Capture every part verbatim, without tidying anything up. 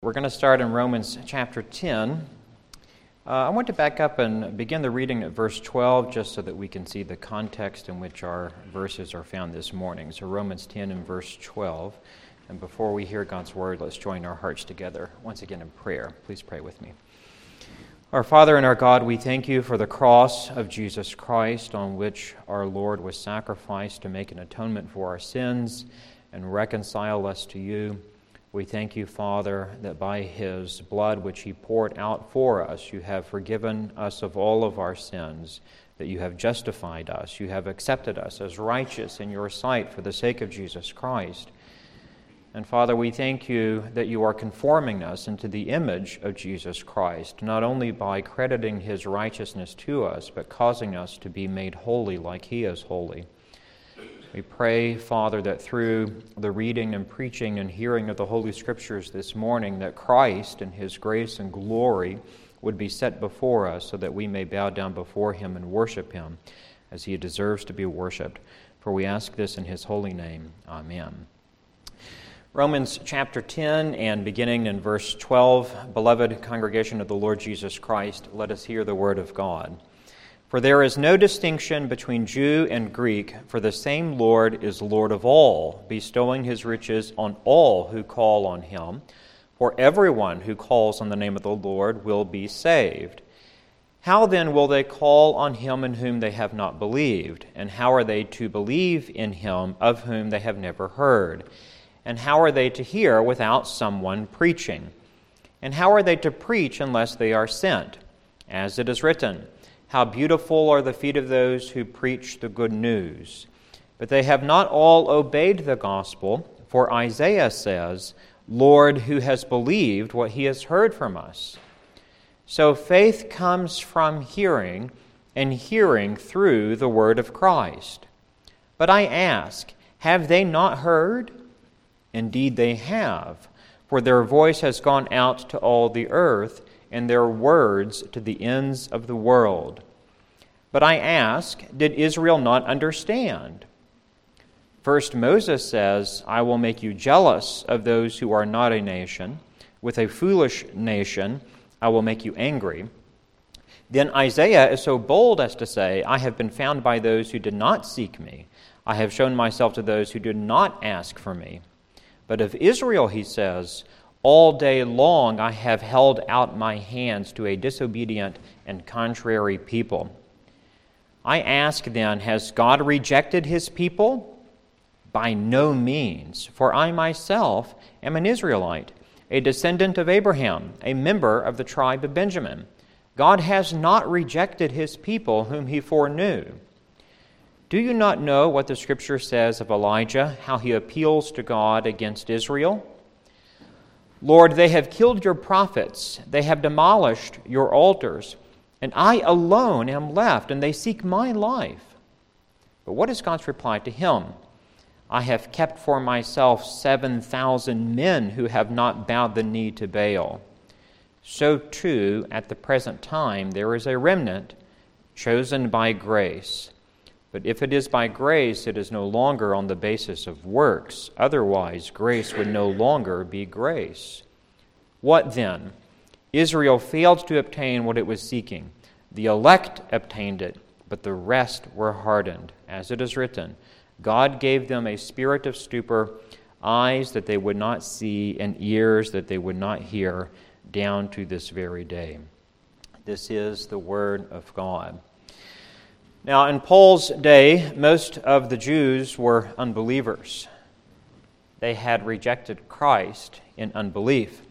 We're going to start in Romans chapter ten. Uh, I want to back up and begin the reading at verse twelve just so that we can see the context in which our verses are found this morning. So Romans ten and verse twelve. And before we hear God's word, let's join our hearts together once again in prayer. Please pray with me. Our Father and our God, we thank you for the cross of Jesus Christ on which our Lord was sacrificed to make an atonement for our sins and reconcile us to you. We thank you, Father, that by his blood which he poured out for us, you have forgiven us of all of our sins, that you have justified us, you have accepted us as righteous in your sight for the sake of Jesus Christ. And Father, we thank you that you are conforming us into the image of Jesus Christ, not only by crediting his righteousness to us, but causing us to be made holy like he is holy. We pray, Father, that through the reading and preaching and hearing of the Holy Scriptures this morning, that Christ and his grace and glory would be set before us so that we may bow down before him and worship him as he deserves to be worshipped. For we ask this in his holy name. Amen. Romans chapter ten and beginning in verse twelve, Beloved congregation of the Lord Jesus Christ, let us hear the word of God. For there is no distinction between Jew and Greek, for the same Lord is Lord of all, bestowing his riches on all who call on him. For everyone who calls on the name of the Lord will be saved. How then will they call on him in whom they have not believed? And how are they to believe in him of whom they have never heard? And how are they to hear without someone preaching? And how are they to preach unless they are sent? As it is written, how beautiful are the feet of those who preach the good news. But they have not all obeyed the gospel, for Isaiah says, Lord, who has believed what he has heard from us? So faith comes from hearing, and hearing through the word of Christ. But I ask, have they not heard? Indeed they have, for their voice has gone out to all the earth, and their words to the ends of the world. But I ask, did Israel not understand? First Moses says, I will make you jealous of those who are not a nation. With a foolish nation I will make you angry. Then Isaiah is so bold as to say, I have been found by those who did not seek me. I have shown myself to those who did not ask for me. But of Israel, he says, all day long I have held out my hands to a disobedient and contrary people. I ask then, has God rejected his people? By no means, for I myself am an Israelite, a descendant of Abraham, a member of the tribe of Benjamin. God has not rejected his people whom he foreknew. Do you not know what the Scripture says of Elijah, how he appeals to God against Israel? Lord, they have killed your prophets, they have demolished your altars, and I alone am left, and they seek my life. But what is God's reply to him? I have kept for myself seven thousand men who have not bowed the knee to Baal. So too, at the present time, there is a remnant chosen by grace. But if it is by grace, it is no longer on the basis of works. Otherwise, grace would no longer be grace. What then? Israel failed to obtain what it was seeking. The elect obtained it, but the rest were hardened. As it is written, God gave them a spirit of stupor, eyes that they would not see, and ears that they would not hear, down to this very day. This is the word of God. Now, in Paul's day, most of the Jews were unbelievers. They had rejected Christ in unbelief.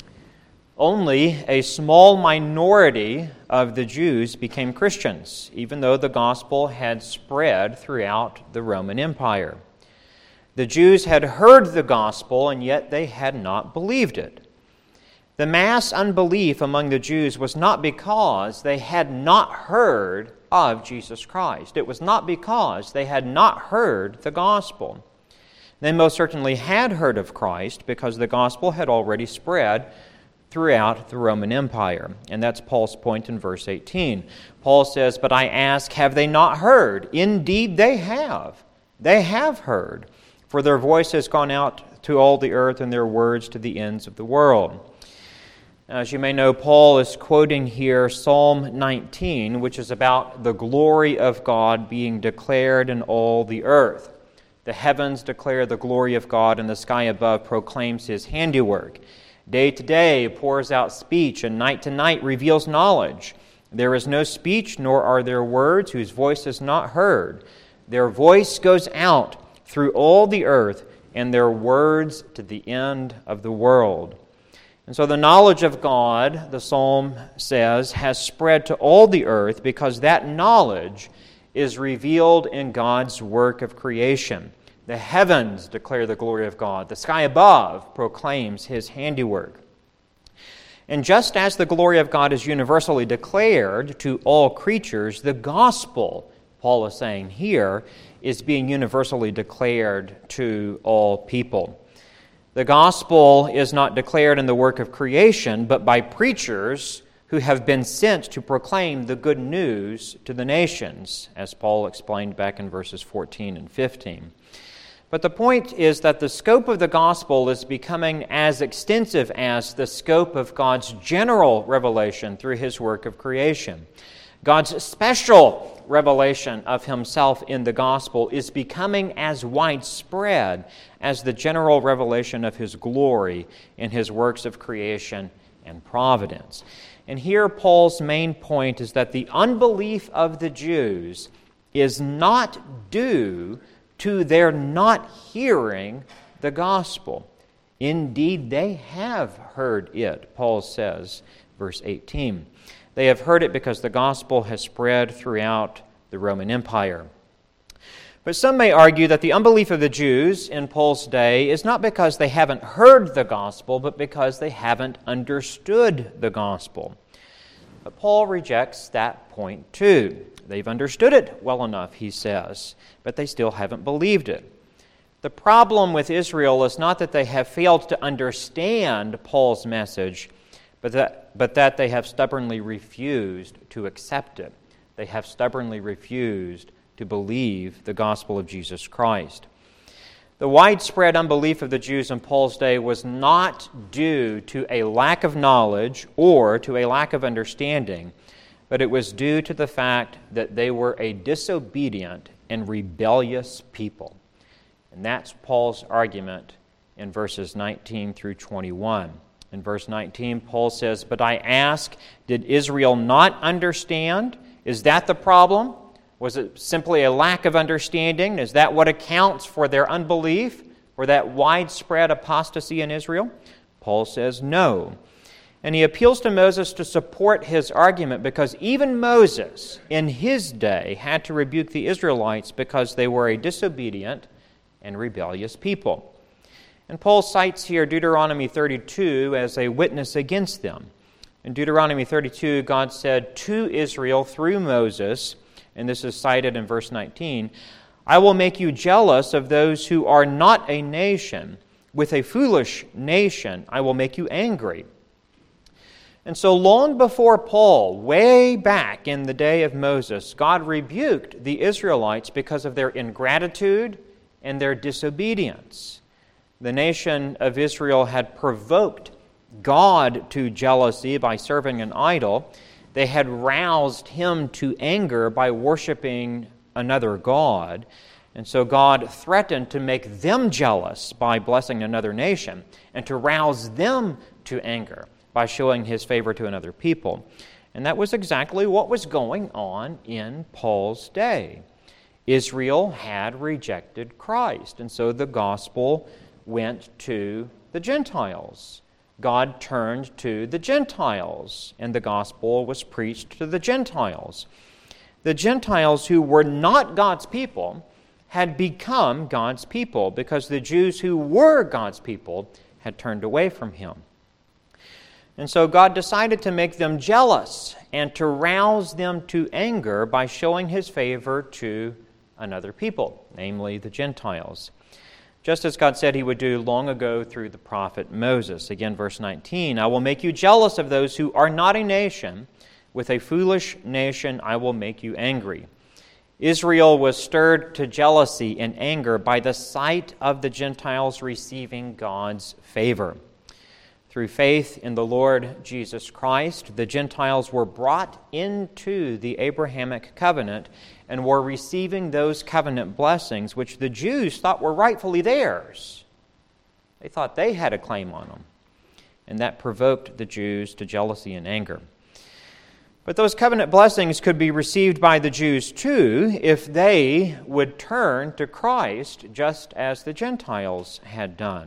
Only a small minority of the Jews became Christians, even though the gospel had spread throughout the Roman Empire. The Jews had heard the gospel, and yet they had not believed it. The mass unbelief among the Jews was not because they had not heard of Jesus Christ. It was not because they had not heard the gospel. They most certainly had heard of Christ because the gospel had already spread throughout the Roman Empire. And that's Paul's point in verse eighteen. Paul says, but I ask, have they not heard? Indeed they have. They have heard. For their voice has gone out to all the earth, and their words to the ends of the world. As you may know, Paul is quoting here Psalm nineteen, which is about the glory of God being declared in all the earth. The heavens declare the glory of God, and the sky above proclaims His handiwork. Day to day pours out speech, and night to night reveals knowledge. There is no speech, nor are there words whose voice is not heard. Their voice goes out through all the earth, and their words to the end of the world. And so the knowledge of God, the psalm says, has spread to all the earth because that knowledge is revealed in God's work of creation. The heavens declare the glory of God. The sky above proclaims His handiwork. And just as the glory of God is universally declared to all creatures, the gospel, Paul is saying here, is being universally declared to all people. The gospel is not declared in the work of creation, but by preachers who have been sent to proclaim the good news to the nations, as Paul explained back in verses fourteen and fifteen. But the point is that the scope of the gospel is becoming as extensive as the scope of God's general revelation through His work of creation. God's special revelation of Himself in the gospel is becoming as widespread as the general revelation of His glory in His works of creation and providence. And here Paul's main point is that the unbelief of the Jews is not due to their not hearing the gospel. Indeed, they have heard it, Paul says, verse eighteen. They have heard it because the gospel has spread throughout the Roman Empire. But some may argue that the unbelief of the Jews in Paul's day is not because they haven't heard the gospel, but because they haven't understood the gospel. But Paul rejects that point too. They've understood it well enough, he says, but they still haven't believed it. The problem with Israel is not that they have failed to understand Paul's message, but that, but that they have stubbornly refused to accept it. They have stubbornly refused to believe the gospel of Jesus Christ. The widespread unbelief of the Jews in Paul's day was not due to a lack of knowledge or to a lack of understanding, but it was due to the fact that they were a disobedient and rebellious people. And that's Paul's argument in verses nineteen through twenty-one. In verse nineteen, Paul says, "But I ask, did Israel not understand? Is that the problem? Was it simply a lack of understanding? Is that what accounts for their unbelief, for that widespread apostasy in Israel?" Paul says no. And he appeals to Moses to support his argument because even Moses, in his day, had to rebuke the Israelites because they were a disobedient and rebellious people. And Paul cites here Deuteronomy thirty-two as a witness against them. In Deuteronomy thirty-two, God said to Israel through Moses, and this is cited in verse nineteen, "I will make you jealous of those who are not a nation. With a foolish nation I will make you angry." And so long before Paul, way back in the day of Moses, God rebuked the Israelites because of their ingratitude and their disobedience. The nation of Israel had provoked God to jealousy by serving an idol. They had roused Him to anger by worshiping another god. And so God threatened to make them jealous by blessing another nation and to rouse them to anger by showing His favor to another people. And that was exactly what was going on in Paul's day. Israel had rejected Christ, and so the gospel went to the Gentiles. God turned to the Gentiles, and the gospel was preached to the Gentiles. The Gentiles who were not God's people had become God's people because the Jews who were God's people had turned away from Him. And so God decided to make them jealous and to rouse them to anger by showing His favor to another people, namely the Gentiles. Just as God said He would do long ago through the prophet Moses. Again, verse nineteen, "I will make you jealous of those who are not a nation. With a foolish nation I will make you angry." Israel was stirred to jealousy and anger by the sight of the Gentiles receiving God's favor. Through faith in the Lord Jesus Christ, the Gentiles were brought into the Abrahamic covenant and were receiving those covenant blessings which the Jews thought were rightfully theirs. They thought they had a claim on them, and that provoked the Jews to jealousy and anger. But those covenant blessings could be received by the Jews too if they would turn to Christ just as the Gentiles had done.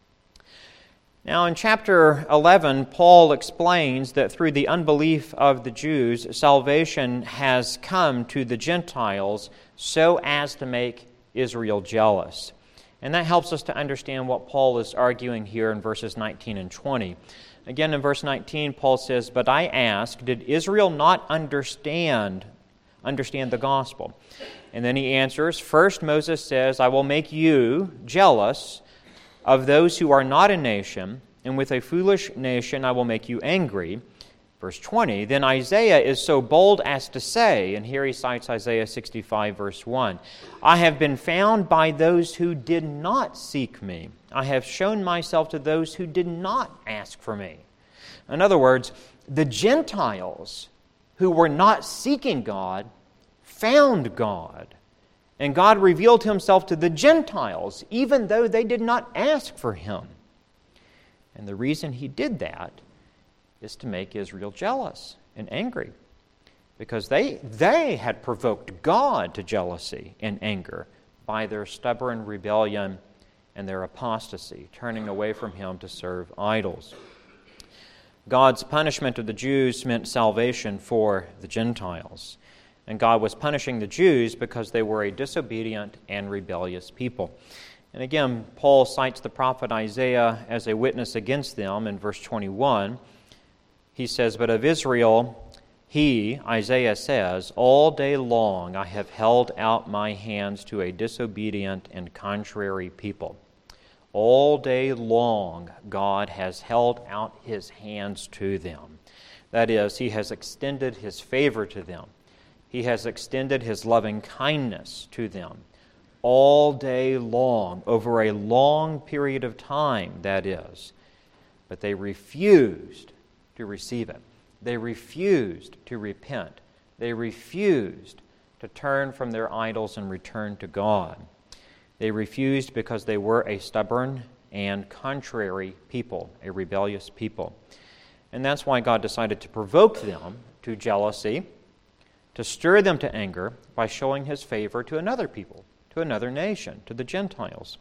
Now in chapter eleven, Paul explains that through the unbelief of the Jews, salvation has come to the Gentiles so as to make Israel jealous. And that helps us to understand what Paul is arguing here in verses nineteen and twenty. Again, in verse nineteen, Paul says, "But I ask, did Israel not understand, understand the gospel?" And then he answers, "First Moses says, I will make you jealous of those who are not a nation, and with a foolish nation I will make you angry." Verse twenty, then Isaiah is so bold as to say, and here he cites Isaiah sixty-five, verse one, "I have been found by those who did not seek me. I have shown myself to those who did not ask for me." In other words, the Gentiles who were not seeking God found God. And God revealed himself to the Gentiles, even though they did not ask for him. And the reason he did that is to make Israel jealous and angry, because they, they had provoked God to jealousy and anger by their stubborn rebellion and their apostasy, turning away from him to serve idols. God's punishment of the Jews meant salvation for the Gentiles. And God was punishing the Jews because they were a disobedient and rebellious people. And again, Paul cites the prophet Isaiah as a witness against them in verse twenty-one. He says, "But of Israel, he," Isaiah says, "all day long I have held out my hands to a disobedient and contrary people." All day long, God has held out his hands to them. That is, he has extended his favor to them. He has extended his loving kindness to them. All day long, over a long period of time, that is. But they refused to receive it. They refused to repent. They refused to turn from their idols and return to God. They refused because they were a stubborn and contrary people, a rebellious people. And that's why God decided to provoke them to jealousy, to stir them to anger by showing his favor to another people, to another nation, to the Gentiles.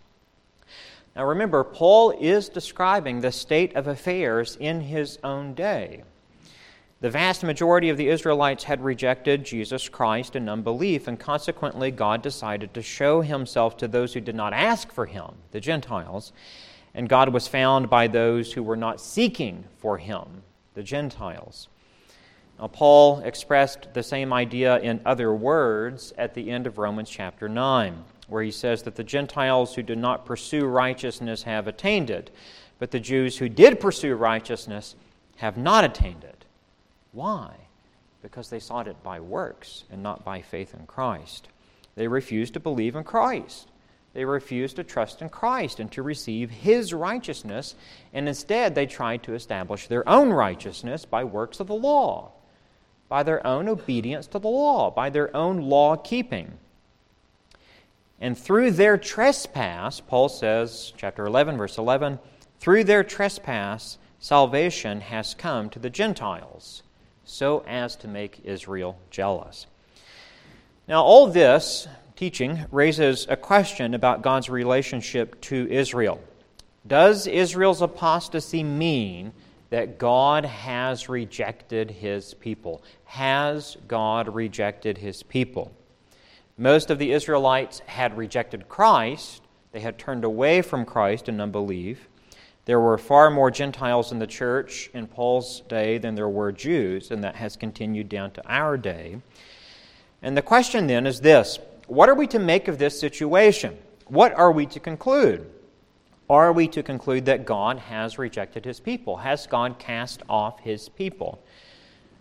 Now remember, Paul is describing the state of affairs in his own day. The vast majority of the Israelites had rejected Jesus Christ in unbelief, and consequently God decided to show himself to those who did not ask for him, the Gentiles, and God was found by those who were not seeking for him, the Gentiles. Now, Paul expressed the same idea in other words at the end of Romans chapter nine, where he says that the Gentiles who did not pursue righteousness have attained it, but the Jews who did pursue righteousness have not attained it. Why? Because they sought it by works and not by faith in Christ. They refused to believe in Christ. They refused to trust in Christ and to receive his righteousness, and instead they tried to establish their own righteousness by works of the law, by their own obedience to the law, by their own law-keeping. And through their trespass, Paul says, chapter eleven, verse eleven, through their trespass, salvation has come to the Gentiles, so as to make Israel jealous. Now, all this teaching raises a question about God's relationship to Israel. Does Israel's apostasy mean that God has rejected his people? Has God rejected his people? Most of the Israelites had rejected Christ. They had turned away from Christ in unbelief. There were far more Gentiles in the church in Paul's day than there were Jews, and that has continued down to our day. And the question then is this: what are we to make of this situation? What are we to conclude? Are we to conclude that God has rejected his people? Has God cast off his people?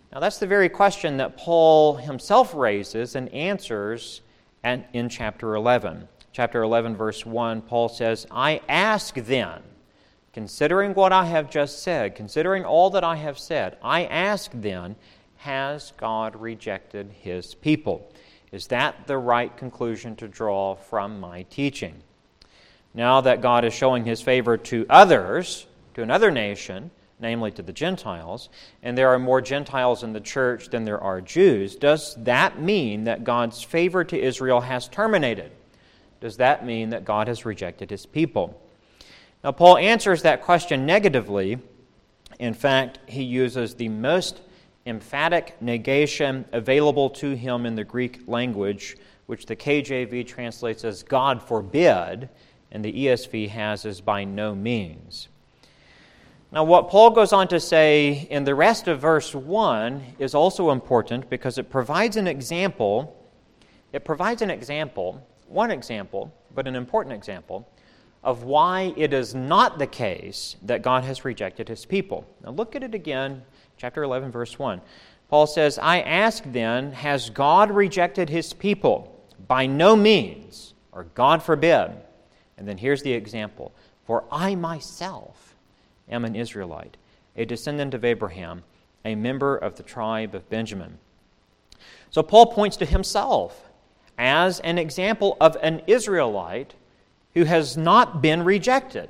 Now, that's the very question that Paul himself raises and answers in chapter eleven. Chapter eleven, verse one, Paul says, I ask then, considering what I have just said, considering all that I have said, I ask then, has God rejected His people? Is that the right conclusion to draw from my teaching? Now that God is showing His favor to others, to another nation, namely to the Gentiles, and there are more Gentiles in the church than there are Jews, does that mean that God's favor to Israel has terminated? Does that mean that God has rejected His people? Now, Paul answers that question negatively. In fact, he uses the most emphatic negation available to him in the Greek language, which the K J V translates as God forbid, and the E S V has as by no means. Now, what Paul goes on to say in the rest of verse one is also important because it provides an example. It provides an example, one example, but an important example, of why it is not the case that God has rejected His people. Now, look at it again, chapter eleven, verse one. Paul says, I ask then, has God rejected His people? By no means, or God forbid. And then here's the example. For I myself am an Israelite, a descendant of Abraham, a member of the tribe of Benjamin. So Paul points to himself as an example of an Israelite who has not been rejected.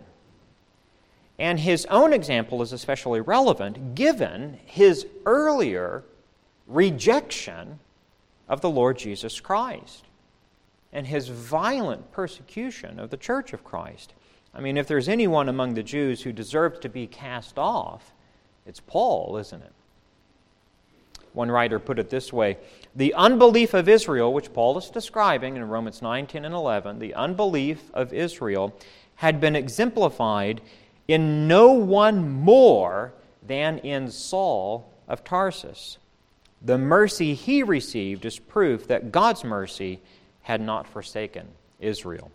And his own example is especially relevant given his earlier rejection of the Lord Jesus Christ and his violent persecution of the church of Christ. I mean, if there's anyone among the Jews who deserved to be cast off, it's Paul, isn't it? One writer put it this way, the unbelief of Israel, which Paul is describing in Romans nine, ten, and eleven, the unbelief of Israel had been exemplified in no one more than in Saul of Tarsus. The mercy he received is proof that God's mercy had not forsaken Israel.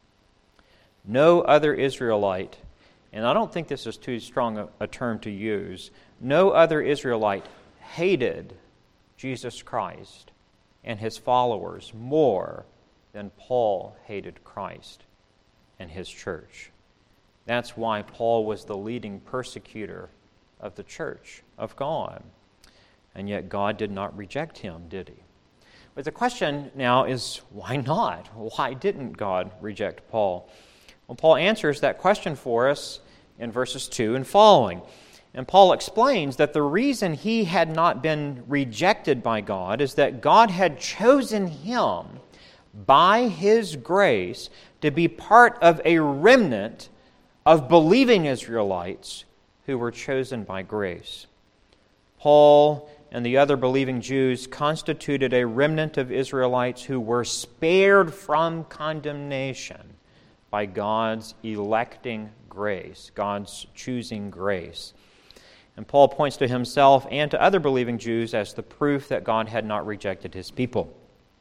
No other Israelite, and I don't think this is too strong a, a term to use, no other Israelite hated Jesus Christ and His followers more than Paul hated Christ and His church. That's why Paul was the leading persecutor of the church of God. And yet God did not reject him, did He? But the question now is, why not? Why didn't God reject Paul? Well, Paul answers that question for us in verses two and following. And Paul explains that the reason he had not been rejected by God is that God had chosen him by His grace to be part of a remnant of believing Israelites who were chosen by grace. Paul and the other believing Jews constituted a remnant of Israelites who were spared from condemnation by God's electing grace, God's choosing grace. And Paul points to himself and to other believing Jews as the proof that God had not rejected His people.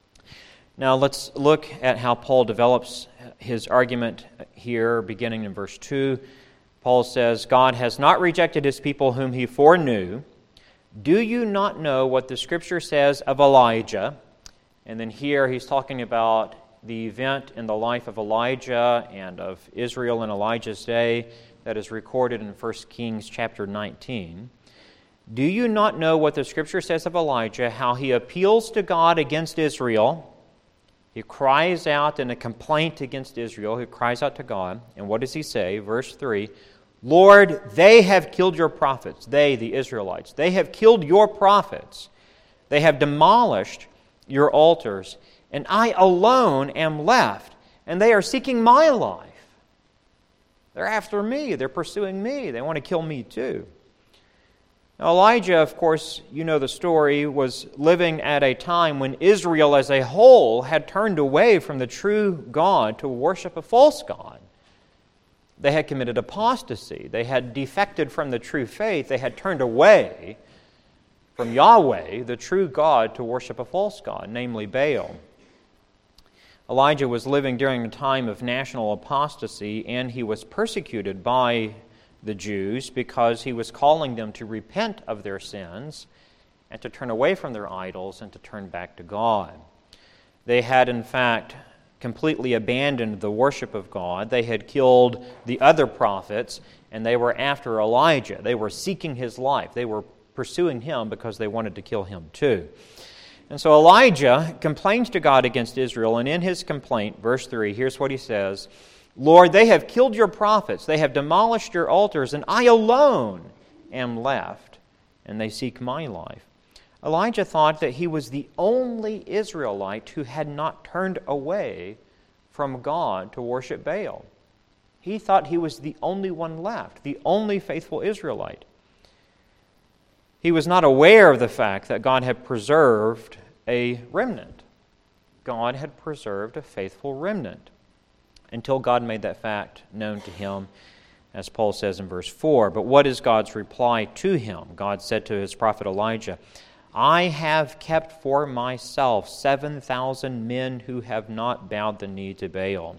Now let's look at how Paul develops his argument here, beginning in verse two. Paul says, God has not rejected His people whom He foreknew. Do you not know what the Scripture says of Elijah? And then here he's talking about the event in the life of Elijah and of Israel in Elijah's day that is recorded in First Kings chapter nineteen. Do you not know what the Scripture says of Elijah, how he appeals to God against Israel? He cries out in a complaint against Israel. He cries out to God. And what does he say? Verse three, Lord, they have killed your prophets. They, the Israelites, they have killed your prophets. They have demolished your altars. And I alone am left, and they are seeking my life. They're after me. They're pursuing me. They want to kill me too. Now, Elijah, of course, you know the story, was living at a time when Israel as a whole had turned away from the true God to worship a false god. They had committed apostasy. They had defected from the true faith. They had turned away from Yahweh, the true God, to worship a false god, namely Baal. Elijah was living during a time of national apostasy, and he was persecuted by the Jews because he was calling them to repent of their sins and to turn away from their idols and to turn back to God. They had, in fact, completely abandoned the worship of God. They had killed the other prophets, and they were after Elijah. They were seeking his life. They were pursuing him because they wanted to kill him too. And so Elijah complains to God against Israel, and in his complaint, verse three, here's what he says, "Lord, they have killed your prophets, they have demolished your altars, and I alone am left, and they seek my life." Elijah thought that he was the only Israelite who had not turned away from God to worship Baal. He thought he was the only one left, the only faithful Israelite. He was not aware of the fact that God had preserved a remnant. God had preserved a faithful remnant until God made that fact known to him, as Paul says in verse four. But what is God's reply to him? God said to his prophet Elijah, "I have kept for myself seven thousand men who have not bowed the knee to Baal."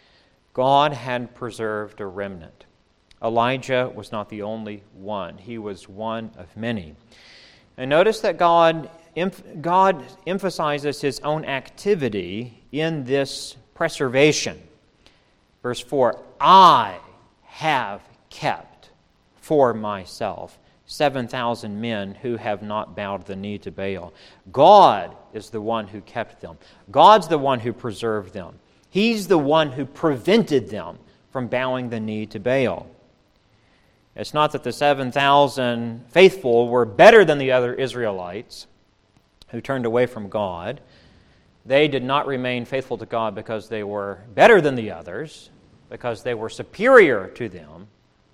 God had preserved a remnant. Elijah was not the only one. He was one of many. And notice that God, God emphasizes his own activity in this preservation. Verse four, "I have kept for myself seven thousand men who have not bowed the knee to Baal." God is the one who kept them. God's the one who preserved them. He's the one who prevented them from bowing the knee to Baal. It's not that the seven thousand faithful were better than the other Israelites who turned away from God. They did not remain faithful to God because they were better than the others, because they were superior to them.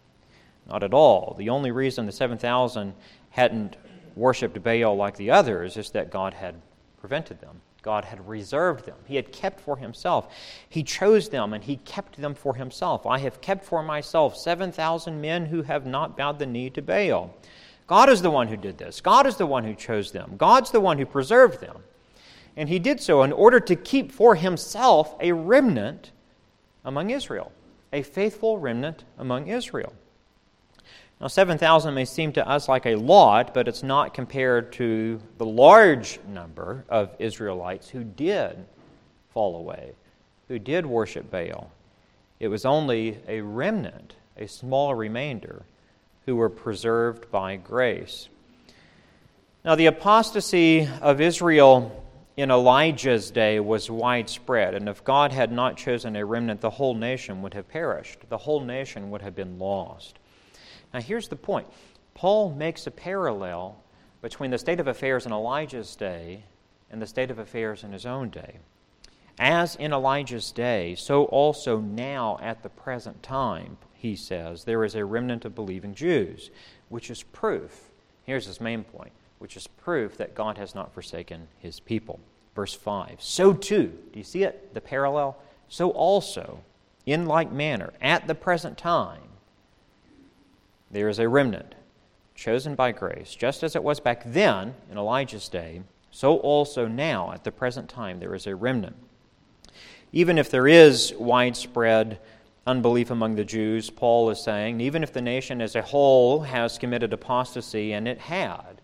Not at all. The only reason the seven thousand hadn't worshipped Baal like the others is that God had prevented them. God had reserved them. He had kept for himself. He chose them and he kept them for himself. "I have kept for myself seven thousand men who have not bowed the knee to Baal." God is the one who did this. God is the one who chose them. God's the one who preserved them. And he did so in order to keep for himself a remnant among Israel, a faithful remnant among Israel. Now, seven thousand may seem to us like a lot, but it's not compared to the large number of Israelites who did fall away, who did worship Baal. It was only a remnant, a small remainder, who were preserved by grace. Now, the apostasy of Israel in Elijah's day was widespread, and if God had not chosen a remnant, the whole nation would have perished. The whole nation would have been lost. Now, here's the point. Paul makes a parallel between the state of affairs in Elijah's day and the state of affairs in his own day. As in Elijah's day, so also now at the present time, he says, there is a remnant of believing Jews, which is proof, here's his main point, which is proof that God has not forsaken his people. Verse five, "So too," do you see it, the parallel? "So also, in like manner, at the present time, there is a remnant, chosen by grace, just as it was back then in Elijah's day, so also now at the present time there is a remnant." Even if there is widespread unbelief among the Jews, Paul is saying, even if the nation as a whole has committed apostasy, and it had,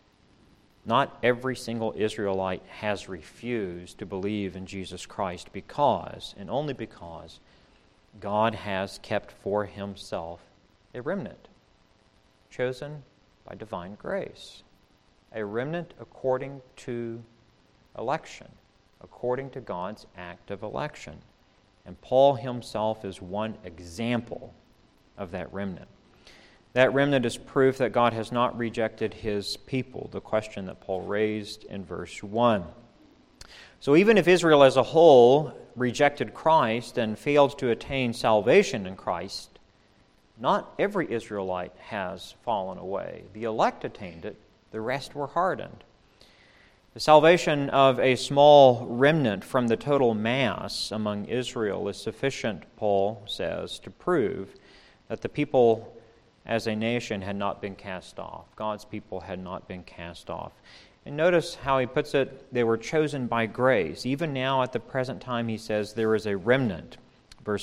not every single Israelite has refused to believe in Jesus Christ because, and only because, God has kept for himself a remnant, chosen by divine grace. A remnant according to election, according to God's act of election. And Paul himself is one example of that remnant. That remnant is proof that God has not rejected his people, the question that Paul raised in verse one. So even if Israel as a whole rejected Christ and failed to attain salvation in Christ, not every Israelite has fallen away. The elect attained it, the rest were hardened. The salvation of a small remnant from the total mass among Israel is sufficient, Paul says, to prove that the people as a nation had not been cast off. God's people had not been cast off. And notice how he puts it, they were chosen by grace. Even now at the present time, he says, there is a remnant. Verse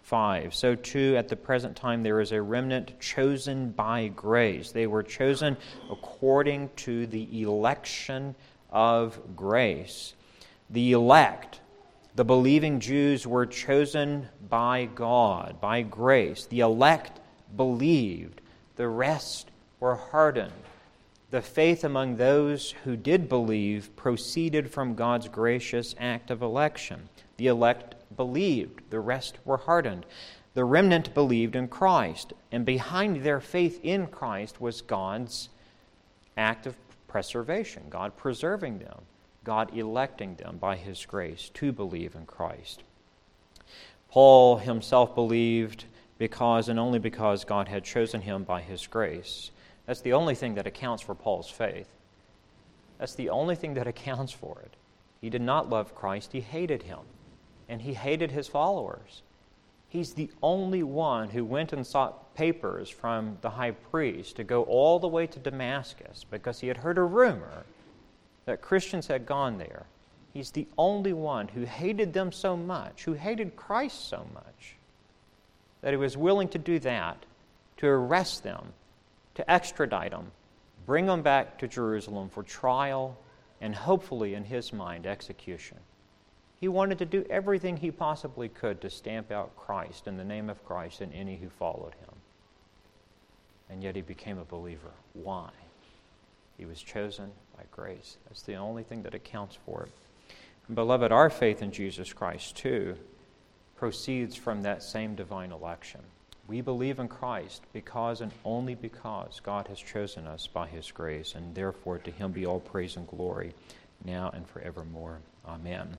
five. So too, at the present time, there is a remnant chosen by grace. They were chosen according to the election of grace. The elect, the believing Jews, were chosen by God, by grace. The elect believed. The rest were hardened. The faith among those who did believe proceeded from God's gracious act of election. The elect believed. The rest were hardened. The remnant believed in Christ. And behind their faith in Christ was God's act of preservation, God preserving them, God electing them by His grace to believe in Christ. Paul himself believed because and only because God had chosen him by His grace. That's the only thing that accounts for Paul's faith. That's the only thing that accounts for it. He did not love Christ, he hated Him, and he hated His followers. He's the only one who went and sought papers from the high priest to go all the way to Damascus because he had heard a rumor that Christians had gone there. He's the only one who hated them so much, who hated Christ so much, that he was willing to do that, to arrest them, to extradite them, bring them back to Jerusalem for trial, and hopefully, in his mind, execution. He wanted to do everything he possibly could to stamp out Christ in the name of Christ and any who followed him. And yet he became a believer. Why? He was chosen by grace. That's the only thing that accounts for it. And beloved, our faith in Jesus Christ, too, proceeds from that same divine election. We believe in Christ because and only because God has chosen us by His grace, and therefore to Him be all praise and glory now and forevermore. Amen.